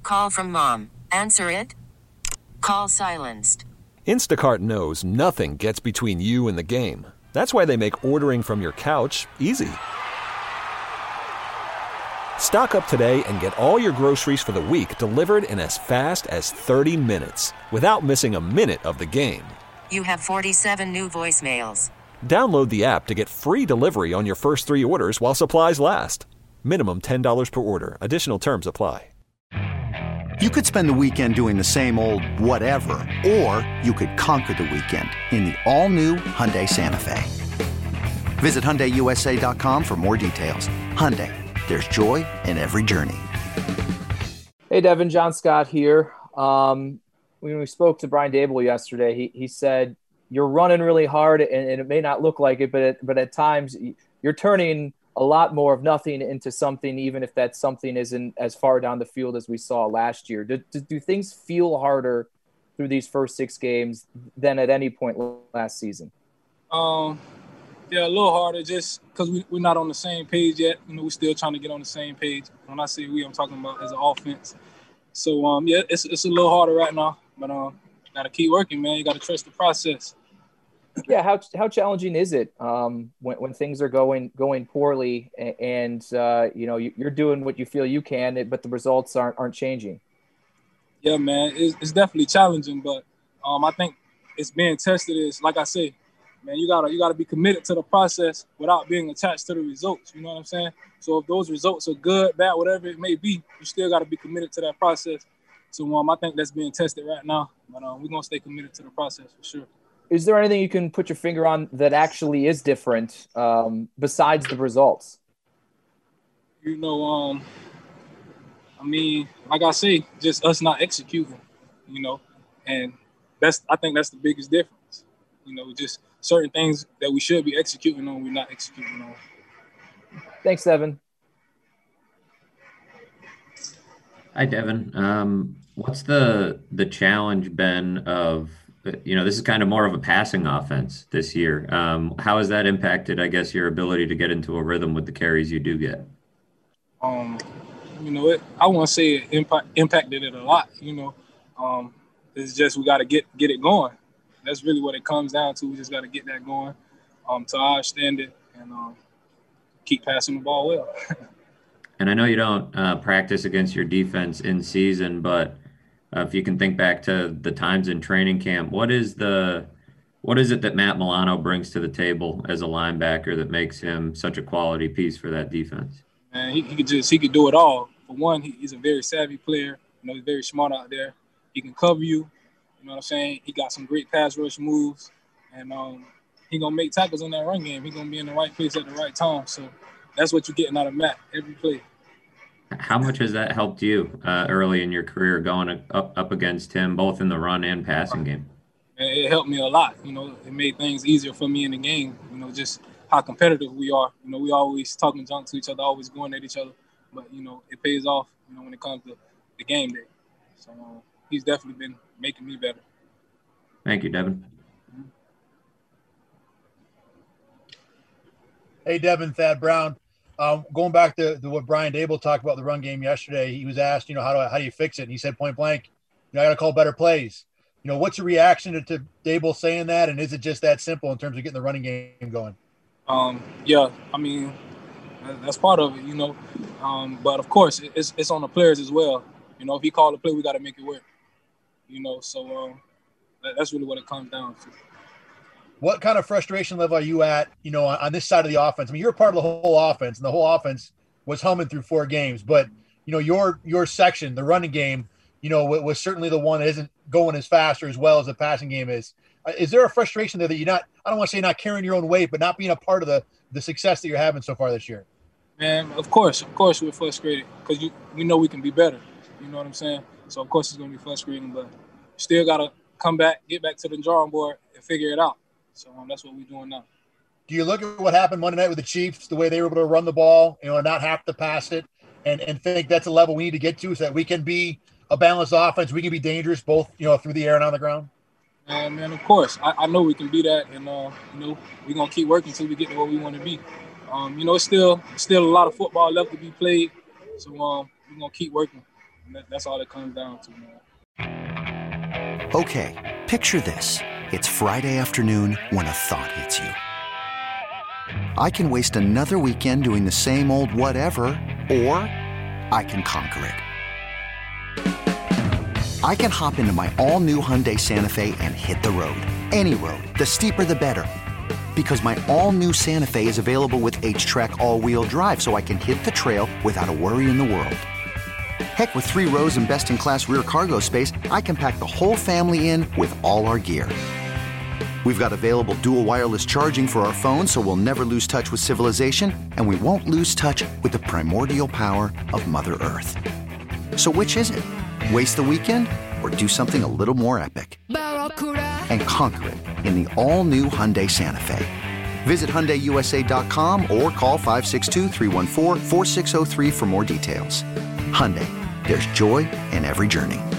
Call from mom. Answer it. Call silenced. Instacart knows nothing gets between you and the game. That's why they make ordering from your couch easy. Stock up today and get all your groceries for the week delivered in as fast as 30 minutes without missing a minute of the game. You have 47 new voicemails. Download the app to get free delivery on your first 3 orders while supplies last. Minimum $10 per order. Additional terms apply. You could spend the weekend doing the same old whatever, or you could conquer the weekend in the all-new Hyundai Santa Fe. Visit HyundaiUSA.com for more details. Hyundai, there's joy in every journey. Hey, Devin, John Scott here. When we spoke to Brian Daboll yesterday, he said, you're running really hard, and it may not look like it, but at times you're turning a lot more of nothing into something, even if that something isn't as far down the field as we saw last year. Do things feel harder through these first 6 games than at any point last season? Yeah, a little harder just because we're not on the same page yet. We're still trying to get on the same page. When I say we, I'm talking about as an offense. So, yeah, it's a little harder right now. But got to keep working, man. You got to trust the process. Yeah, how challenging is it when things are going poorly and you're doing what you feel you can, but the results aren't changing? Yeah, man, it's definitely challenging, but I think it's being tested. Is like I say, man, you gotta be committed to the process without being attached to the results. You know what I'm saying? So if those results are good, bad, whatever it may be, you still got to be committed to that process. So I think that's being tested right now, but we're gonna stay committed to the process for sure. Is there anything you can put your finger on that actually is different besides the results? Like I say, just us not executing, and I think that's the biggest difference. Just certain things that we should be executing on, we're not executing on. Thanks, Devin. Hi, Devin. What's the challenge been of, this is kind of more of a passing offense this year. How has that impacted, I guess, your ability to get into a rhythm with the carries you do get? I wouldn't say it impacted it a lot. It's just we got to get it going. That's really what it comes down to. We just got to get that going to our standard and keep passing the ball well. And I know you don't practice against your defense in season, but if you can think back to the times in training camp, what is it that Matt Milano brings to the table as a linebacker that makes him such a quality piece for that defense? Man, he could do it all. For one, he's a very savvy player. He's very smart out there. He can cover you. You know what I'm saying? He got some great pass rush moves, and he gonna make tackles in that run game. He gonna be in the right place at the right time. So that's what you're getting out of Matt every play. How much has that helped you early in your career going up against him, both in the run and passing game? It helped me a lot. It made things easier for me in the game. Just how competitive we are. We always talking junk to each other, always going at each other. But, it pays off, when it comes to the game day. So he's definitely been making me better. Thank you, Devin. Hey, Devin, Thad Brown. Going back to what Brian Daboll talked about the run game yesterday, he was asked, how do you fix it? And he said point blank, I got to call better plays. What's your reaction to Daboll saying that? And is it just that simple in terms of getting the running game going? Yeah, that's part of it, but of course it's on the players as well. If he called a play, we got to make it work, so that's really what it comes down to. What kind of frustration level are you at, on this side of the offense? You're a part of the whole offense, and the whole offense was humming through 4 games. But, your section, the running game, was certainly the one that isn't going as fast or as well as the passing game is. Is there a frustration there that you're not – I don't want to say not carrying your own weight, but not being a part of the success that you're having so far this year? Man, of course we're frustrated because we know we can be better. You know what I'm saying? So, of course, it's going to be frustrating, but still got to come back, get back to the drawing board and figure it out. So that's what we're doing now. Do you look at what happened Monday night with the Chiefs, the way they were able to run the ball, and not have to pass it, and think that's a level we need to get to so that we can be a balanced offense, we can be dangerous both, through the air and on the ground? Man, of course. I know we can be that, and, we're going to keep working until we get to where we want to be. It's still a lot of football left to be played, so we're going to keep working. And that's all it comes down to, man. Okay, picture this. It's Friday afternoon when a thought hits you. I can waste another weekend doing the same old whatever, or I can conquer it. I can hop into my all-new Hyundai Santa Fe and hit the road. Any road. The steeper, the better. Because my all-new Santa Fe is available with H-Track all-wheel drive, so I can hit the trail without a worry in the world. Heck, with 3 rows and best-in-class rear cargo space, I can pack the whole family in with all our gear. We've got available dual wireless charging for our phones, so we'll never lose touch with civilization, and we won't lose touch with the primordial power of Mother Earth. So which is it? Waste the weekend or do something a little more epic? And conquer it in the all-new Hyundai Santa Fe. Visit HyundaiUSA.com or call 562-314-4603 for more details. Hyundai, there's joy in every journey.